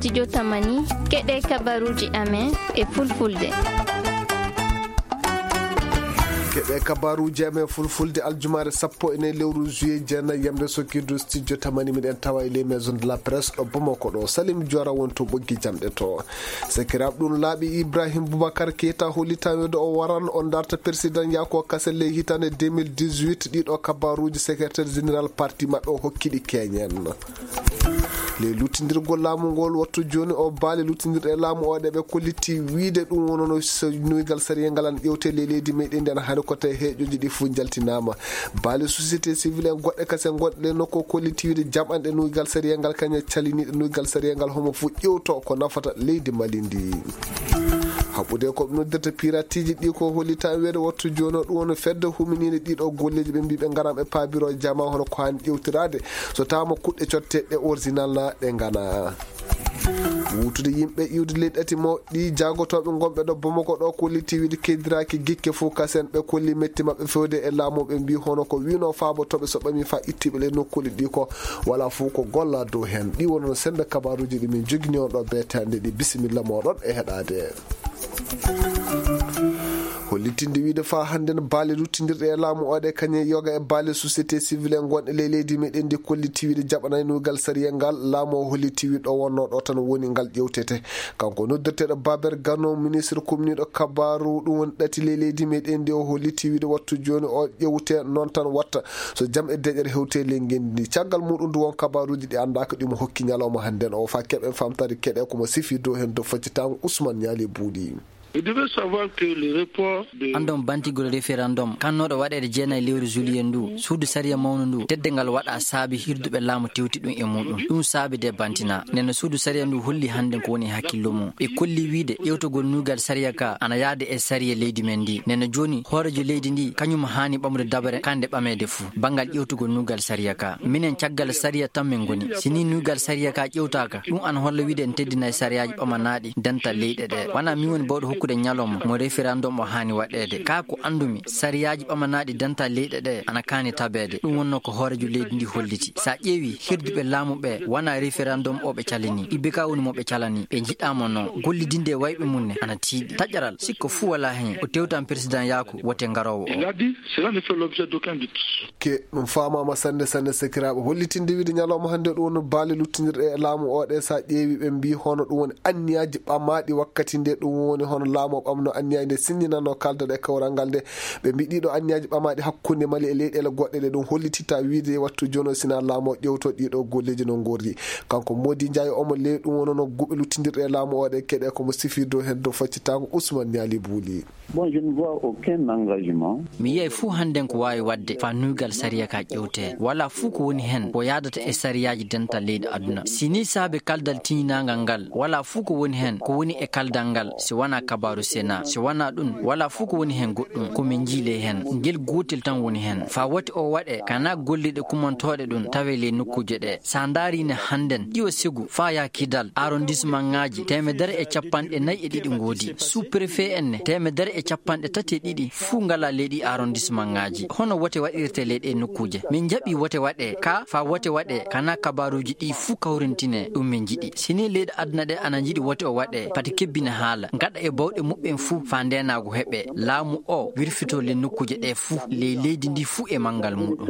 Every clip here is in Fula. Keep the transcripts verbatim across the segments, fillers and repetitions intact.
studio Tamani keɗe kabaruji amen e fulfulde. keɓe kabaruji amen fulfulde aljumare sappo ene lewru juillet jeenayi yamde sokkidu studio Tamani miɗen tawa e les maisons de la presse ɗo Bamako ɗo. Salim Diora wonto ɓoggi jamɗe to. Sekiraɓe ɗum laaɓi Ibrahim Boubacar Keita hollitawede o waran o darta président Yako Kaselle hitande deux mille dix-huit ɗiɗo kabaruji secrétaire général parti maɓɓe o hokkiɗi keñen. le luttindirgol laamu ngol wattu joni o baali luttindirɗe e laamu o ɗeɓe kolliti wiide ɗum wonono so nuygal sariya ngal an ƴewte le leydi meɗen nden hani ko tawi heeƴoji ɗi fuu jaltinama. baali société civile en goɗɗe kase goɗɗe nokko kolliti wiide jamɓanɗe nuygal sariya ngal kañe caliniɗe nuygal sariya ngal homo fuu ƴewto ko nafata leydi Mali ndi. haɓude ko noddirta piratiji ɗi ko hollita weede wattu joni ɗum wono fedde huminide ɗiɗo golleji ɓe mbi ɓe garam e pabiro jama hono ko hani ƴewtirade so tawma kuɗɗe cotteɗe original na ɗe gana. wutude yimɓe iwde leydi ɗati mawɗi jagotoɓe gonɓe ɗo Bamako ɗo kolliti wiide keddiraki gikke fo kasen ɓe kolli metti mabɓe fewde e laamuɓe mbi hono ko wino fabotoɓe so ɓami fa ittiɓe le nokkuli ɗi ko wala fo ko golla dow hen. ɗi wonon sembe kabaruji ɗi min jogini on ɗo betande ɗi bisimilla moɗon e heɗade. hollitinde wiide fa hande no baali luttindirɗe e laamu oɗe kañe yoga e baali société civile en gonɗe le leydi meɗen ndi kolliti wiide jaɓanay nuygal sariya ngal laamu o holliti wiide ɗo wonno ɗo tan woni ngal ƴewtete. kanko noddirteɗo Baber Gano ministre communiɗo kabaru ɗum woni ɗati le leydi meɗen ndi o holliti wiide wattu joni o ƴewte noon tan watta so jaam e deƴere hewte le ngendi ndi. caggal muɗum ndu won kabaruji ɗi andaka ɗimo hokki ñalawma hande o fa keɓen famtade keɗe komo sifi dow hen dow faccitago Ousmane Niali Boudi. andon bantigol référendum kannoɗo waɗede jeenayi lewru juillet ndu suudu sariya mawnu ndu teddengal waɗa saabi hirduɓe laamu tewti ɗum e muɗum ɗum saabi de bantina neno suudu sariya ndu holli hande ko woni hakkillo mum ɓe kolli wiide ƴewtogol nugal sariya ka ana yaade e sariya leydi men ndi neno joni hoorejo leydi ndi kañum hani ɓamde dabare kande ɓamede fuu banggal ƴewtogol nugal sariya ka. minen caggal sariya tan min goni sini nugal sariya ka ƴewtaka ɗum an holla wiide en teddinayi sariyaji ɓamanaɗi dental leyɗe ɗe wona min woni bawɗo hokkude ñalawma mo référendum o hani waɗede ka ko andumi sariyaji ɓamanaɗi dental leyɗe ɗe ana kani tabede ɗum wonno ko hoorejo leydi ndi holliti. sa ƴeewi hirduɓe laamu ɓe wona référendum o ɓe calini ibbe ka woni mo ɓe calani ɓe jiɗɗama noon gollidinde e wayɓe munne ana tiiɗi taƴƴaral sikko fuu wala hen o tewtan président Yakou wote garowo o. ke ɗum famama sanne sanne sekiraɓe hollitinde wiide ñalawma hande ɗum woni baali luttinirɗe e laamu oɗe sa ƴeewi ɓe mbi hono ɗum woni anniyaji ɓamaɗi wakkati nde ɗum woni hono laamu ɓamno anniyaji nde sinninanno kaldaɗe kawral ngal nde ɓe mbi ɗiɗo anniyaji ɓamaɗi hakkude Mali e leyɗele goɗɗe ɗe ɗum hollitita wiide wattu joni sina laamu ƴewto ɗiɗo golleji no gordi. kanko Modi Ndiaye omo ley ɗum wonono guɓe luttindirɗe e laamu oɗe keɗe komo sifi dow hen dow faccitago Ousmane Niali Bouli. Bon, je ne vois aucun engagement. mi yiyay fuu hannden ko wawi wadde fa nuygal sariya ka ƴewte wala fuu ko woni hen ko yadata e sariyaji dental leydi aduna sini saabe kaldal tiñinagal ngal wala fuu ko woni hen ko woni e kaldal ngal si wona kabaru sena si wona ɗum wala fuu ko woni hen goɗɗum komin jiile hen guel gotel tan woni hen fa wote o waɗe kana golliɗe kumantoɗe ɗum tawe le nokkuje ɗe sa darine hannden ɗiwo sigu fa ya kidal arrondissement ngaji temedere e capanɗe nayyi e ɗiɗi goodi sous préfet enne temedere e capanɗe tati e ɗiɗi fuu ngala leyɗi arrondissement ngaji hono wote waɗirte leyɗe nokkuje min jaɓi wote waɗe ka fa wote waɗe kana kabaruji ɗi fuu kawrintine ɗum min jiɗi sini leyɗe aduna ɗe ana jiɗi wote o waɗe pati kebbina haala gaɗa e bawɗe muɓɓen fuu fa ndenago heɓe laamu o wirfito le nokkuje ɗe fuu le leydi ndi fuu e manggal muɗum.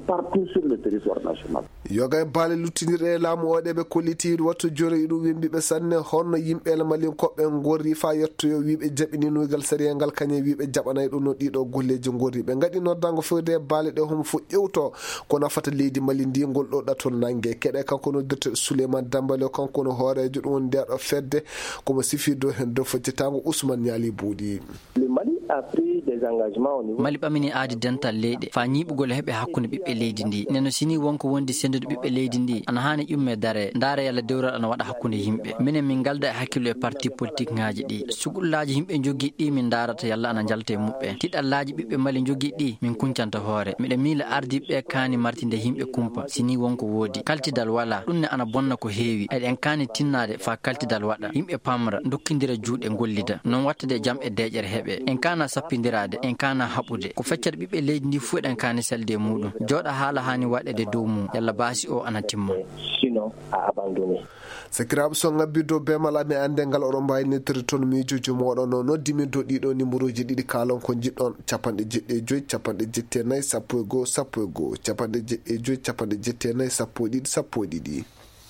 yoga e baale luttinirɗe e laamu oɗe ɓe kollitiɗ wattu joni ɗum wimbiɓe sanne honno yimɓele malin koɓɓe gorri fa yettoyo wiɓe jaɓini nuygal sariya ngal kañe wiɓe jaɓanay ɗum no ɗiɗo golleji gorri ɓe gaɗi noddango fewde e baale ɗe homo fo ƴewto ko nafata leydi Mali ndi ngol ɗo ɗatol nangue keɗe kanko noddirte Souleymane Dambale kanko no hoorejo ɗum woni ndeɗo fedde komo sifi dow hen dow faccitago Ousmane Niali Boudi. Mali ɓamini aadi dental leyɗe fa ñiɓugol heɓe hakkude ɓiɓɓe leydi ndi neno sini wonko wondi sendude ɓiɓɓe leydi ndi ana hani ƴumme dare ndaare yalla dewral ana waɗa hakkude yimɓe minen min galda e hakkille e parti politique ngaji ɗi sugullaji yimɓe jogui ɗi min darata yalla ana jalta e muɓɓe tiɗallaji ɓiɓɓe Mali jogui ɗi min kuncanta hoore miɗa miila ardiɓe kani martinde yimɓe kumpa sini wonko woodi kaltidal wala ɗum ne ana bonna ko heewi eɗen kani tinnade fa kaltidal waɗa yimɓe pamra dokkidira juuɗe gollida non wattade jaam e deƴere heeɓe en kana sappinde gollodirade en kana habude ko feccere bibbe leydi ndi fu den kana selde mudum joda hala hani wadede dow mum yalla basi o anatimma sinon a abandonné. Sakirab so ngabbido be mala mi ande ngal oɗon mbayni territoire miijoji moɗon no noddimi do ɗiɗo numéroji ɗiɗi kalon ko jiɗɗon capanɗe jeɗɗe joyi capanɗe jette nayyi sappo e goho sappo e goho capanɗe jeɗɗe joyi capanɗe jette nayyi sappo e ɗiɗi sappo e ɗiɗi.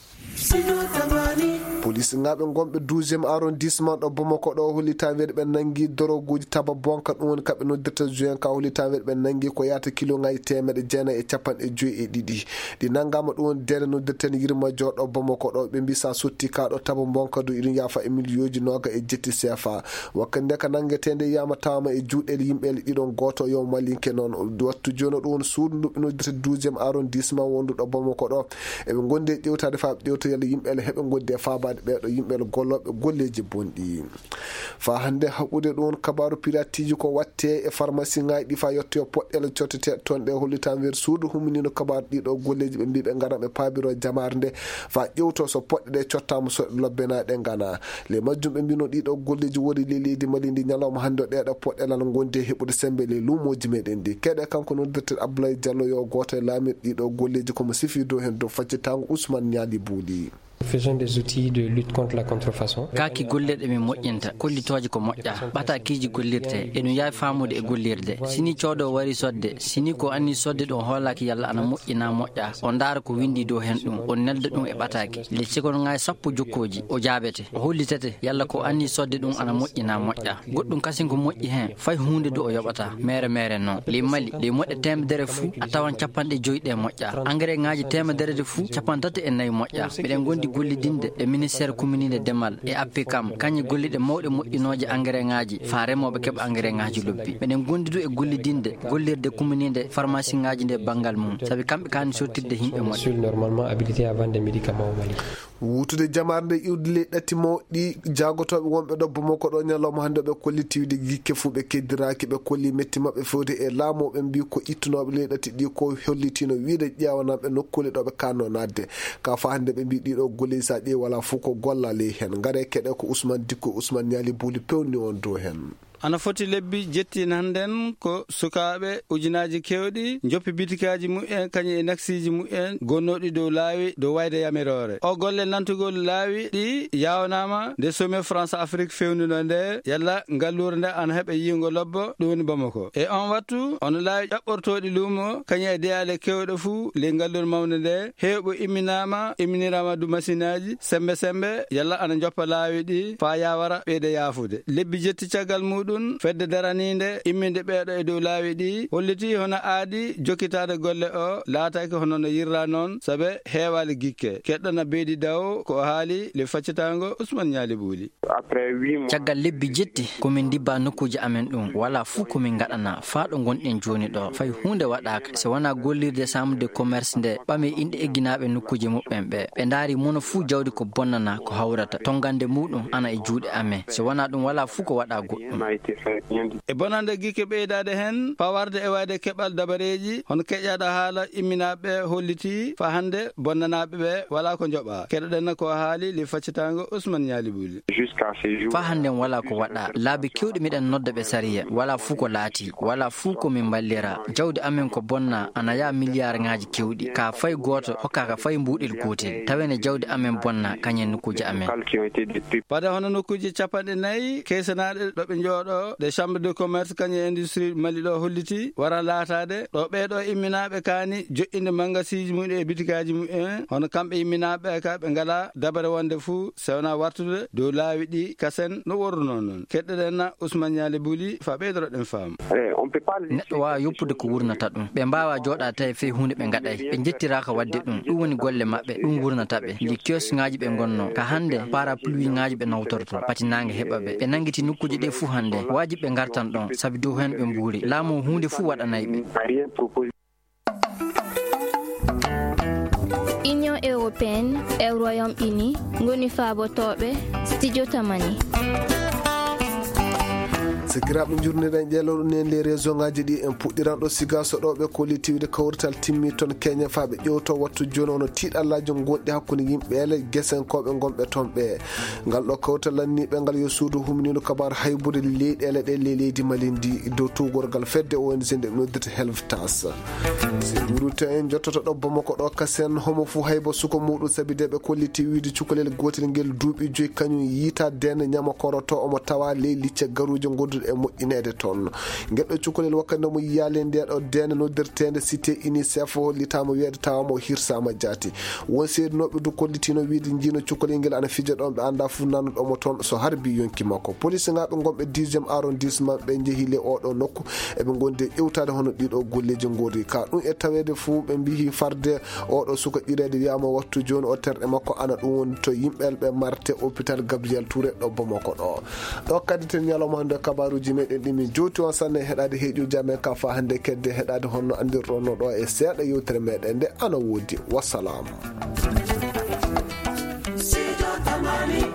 Police ngaɓe gomɓe douzième arrondissement ɗo Bamako ɗo hollita weɗe ɓe nangi doroguji taba bonka ɗum woni kaɓe noddirta juin ka hollita weɗe ɓe nangi ko yata kilo ngaji temedde jeenayyi e capanɗe joyi e ɗiɗi ɗi nangama ɗum woni dere noddirten yirma joɗo Bamako ɗo ɓe mbi sa sotti kaɗo taba bonka do iɗum yafa e millioji noga e jetti C F A wakkande nde ka nanguetede yiyama tawama e juuɗele yimɓele ɗiɗon goto yo malinke noon wattu joni ɗum woni suudu ndu ɓe noddirta douzième arrondissement wonduɗo Bamako ɗo eɓe gondi e ƴewtade fa ɓe ƴewta yalla yimɓele heɓe gondi e fabade ɓeɗo yimɓele golloɓe golleji bonɗi fa hande haɓude ɗum kabaru piratiji ko watte e pharmacie ngaji ɗi fa yetto yo poɗɗele cottete toon ɗe hollita wer suudu huminino kabaru ɗiɗo golleji ɓe mbi ɓe garan ɓe pabiro jamare nde fa ƴewto so poɗɗe ɗe cottama so lobbena ɗe gana le majjum ɓe mbino ɗiɗo golleji woni le leydi Mali ndi ñalawma hande ɗeɗo poɗɗelal gondi e heɓude sembe le lumoji meɗen ndi keɗe kanko noddirte Abdoulaye Diallo yo goto e laamir ɗiɗo golleji komo sifi dow hen dow faccitango Ousmane Niali Bouli. Faisons des outils de lutte contre la contrefaçon. Kaki gollirde mi moƴƴinta kollitoje ko moƴƴa batakiji gollirte e ɗum yawi famude e gollirde sini codo wari sodde sini ko anni sodde ɗum hoolaki yalla ana moƴƴina moƴƴa o ndaara ko windi dow hen ɗum o nelda ɗum e bataki le sekono ngayi sappo jokkoji o jaabete o hollitete yalla ko anni sodde ɗum ana moƴƴina moƴƴa goɗɗum kasin ko moƴƴi hen fay hunde do o yoɓata mere mere noon le Mali le moƴƴe temedere fuu a tawan capanɗe joyi ɗe moƴƴa engrais ngaji temedere de fuu capantati e nayyi moƴƴa ɓeɗen gondi gollidinde e ministére communine demal e A P C A M kañƴe golliɗe mawɗe moƴƴinoje engrais ngaji fa remoɓe keɓa engrais ngaji lobbi ɓeɗen gondidu e gollidinde gollirde communinde pharmacie ngaji nde banggal mum saabi kamɓe kani sottirde yimɓe moƴƴe normalement habilité à vendre des médicaments au Mali. wutude jamare nde iwde ley ɗatti mawɗi jagotoɓe wonɓe ɗo Bamako ɗo ñalawma hande ɓe kolli tiwde gikke fuu ɓe keddiraki ɓe kolli metti mabɓe fewde e laamu ɓe mbi ko ittunoɓe ley ɗatti ɗi ko hollitino wiide ƴewanamɓe nokkule ɗo ɓe kanno nadde ka fa hande ɓe mbi ɗiɗo golle sa ƴeewi wala fuu ko golla ley hen gaare keɗe ko Ousmane Dikko Ousmane Niali Bouli pewni on dow hen. ana foti lebbi jettin handen ko sukaɓe ujunaji kewɗi joppi bitikaji mu'en kañum e naksiji mu'en gonnoɗi dow laawi dow wayde yamirore o golle nantugol laawi ɗi yawnama nde sommet France Afrique fewnino nde yalla ngallure nde ana heeɓa yingo lobbo ɗum woni Bamako e on wattu ono laawi ƴaɓɓortoɗi luumo kañum e deyale kewɗe fuu le ngallure mawde nde hewɓe imminama imminirama du machine aji sembe sembe yalla ana joppa laawi ɗi fa yawara ɓeyde yafude lebbi jetti caggal muɗum fedde daraninde imminde ɓeeɗo e dow laawi ɗi holliti hono aadi jokkitade golle o laataki hono no yirra noon sabe heewali gikke keɗɗona beedi daw ko haali le faccitango Ousmane Niali Bouli. caggal lebbi jetti komin dibba nokkuji amen ɗum wala fuu komin gaɗana faa ɗo gonɗen joni ɗo fay hunde waɗaka so wona gollirde chambre de commerce nde ɓame inɗe egginaɓe nokkuji muɓɓen ɓe ɓe daari mono fuu jawdi ko bonnana ko hawrata tongande muɗum ana e juuɗe amen so wona ɗum wala fuu ko waɗa goɗɗum e bonande gikke ɓeydade hen fawarde e wayde keɓal dabareji hono keƴƴaɗo haala imminaɓe holliti fa hande bonnanaɓe ɓe wala ko joɓa keɗoɗen ko haali li faccitango Ousmane Niali Bouli. fa hande wala ko waɗa laabi kewɗi miɗen nodda ɓe sariya wala fuu ko laati wala fuu ko min ballira jawdi amen ko bonna ana ya milliard ngaji kewɗi ka fay goto hokkaka fay mbuɗel gotel tawene jawdi amen bonna kañen nokkuji amen pada hono nokkuji capanɗe nayyi keesanaɗe ɗo ɓe jooɗo de chambre de commerce kañum industrie Mali ɗo holliti wara laatade ɗo ɓeɗo imminaɓe kaani joƴƴinde mangasiji mumen e bitikaji mumen hono kamɓe imminaɓe ka ɓe ngala dabare wonde fuu sewna wartude dow laawi ɗi kasen no worruno noon keɗɗoɗen Ousmane Niali Bouli fa ɓeydoroɗen faam. neɗɗo wawa yoppude ko wurnata ɗum ɓe mbawa jooɗa tawi fe hunde ɓe gaɗay ɓe jettiraka wadde ɗum ɗum woni golle mabɓe ɗum wurnata ɓe li kiosque ngaji ɓe gonno ka hande parapluie ngaji ɓe nawtorto patinage heɓa ɓe ɓe nangiti nokkuji ɗe fuu hande waji ɓe gartan ɗon sabi dow hen ɓe mbuuri laamu hunde fuu waɗanayi ɓe. Union européenne e Royaume-Uni ngoni faabotoɓe studio tamani sikiraɓe jurniren ƴeeloɗo nen les région ngaji ɗi en puɗɗiranɗo siga so ɗo ɓe koli tiwde kawrital timmi toon Kenya faɓe ƴewto wattu joni ono tiiɗallaji gonɗi hakkude yimɓeele guesenkoɓe gonɓe toon ɓe ngal ɗo kawtal lanniɓe ngal yo suudu humnino kabaru haybude leyɗele ɗe le leydi Mali ndi dow tugorgal fedde O N G nde noddita Helvetas si ɓuruta en jottoto ɗo Bamako ɗo kasen homo fou haybo suko muɗum sabi de ɓe kolliti wiide cukalel gotel ngel duuɓi joyi kañum yiita dene ñama koroto omo tawa ley licce garuji gonduɗe e moƴƴinede toon gueɗɗo cukalel wakkande mo yiyale nde ɗo dene noddirtede cité unicef hollitama wiyede tawamo hirsama jaati won seedinoɓe du kollitino wiide jino cukalel ngel ana fija ɗon ɓe anda fu nannuɗomo toon so harbi yonki makko police ngaɓe gonɓe dixiéme arrondissement ɓe jehile oɗo nokku eɓe gondi ƴewtade hono ɗiɗo golleji gori ka ɗum e tawede fuu ɓe mbihi farde oɗo suka ƴirede wiyama wattu joni o terɗe makko ana ɗum woni to yimɓel ɓe marte hôpital Gabriel Touré ɗo Bamako ɗo ɗo kadi ten ñalawma hande kabaruji meɗen ɗimi joti on sanne heɗade heeƴuji amen ka fa hande kedde heɗade honno andirɗonno ɗo e seeɗa yewtere meɗen nde ana woodi wassalamu.